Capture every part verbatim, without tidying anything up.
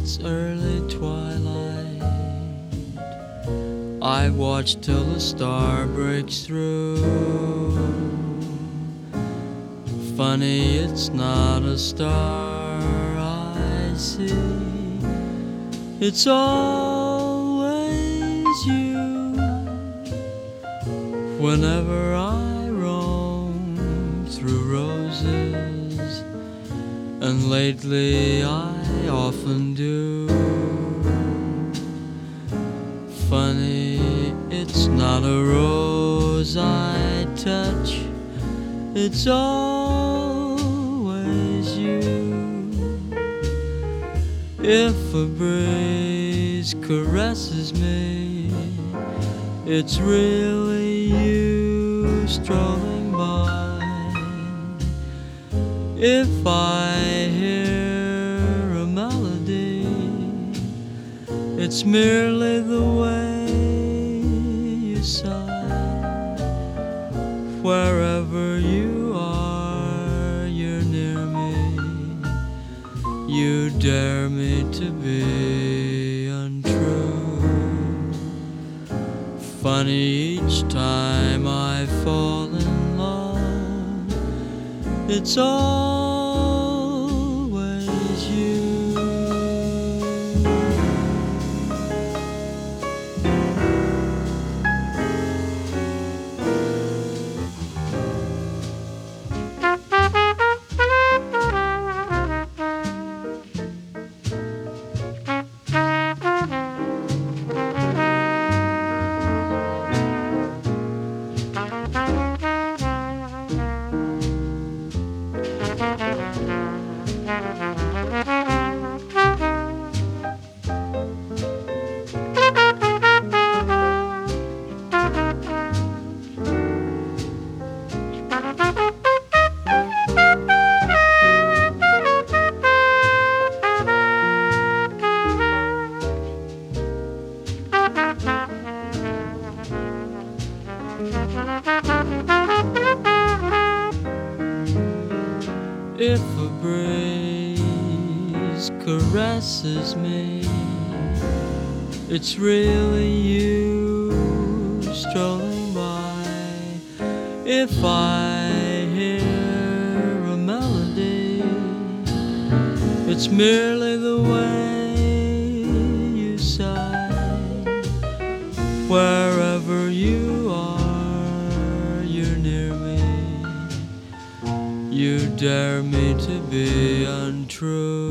it's early twilight, I watch till the star breaks through. Funny, it's not a star I see, it's always you. Whenever I roam through roses, and lately I often do. Funny, it's not a rose I touch, it's always you. If a breeze caresses me, it's really you strolling by. If I hear a melody, it's merely the way you sigh. Wherever you are, you're near me. You dare me to be untrue. Funny, each time I fall in love, it's always you. If a breeze caresses me, it's really you strolling by. If I hear a melody, it's merely the way you sigh. Wherever you are, you're near me. You dare me to be untrue.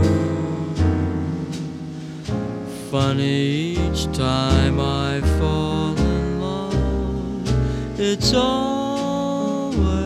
Funny, each time I fall in love, it's always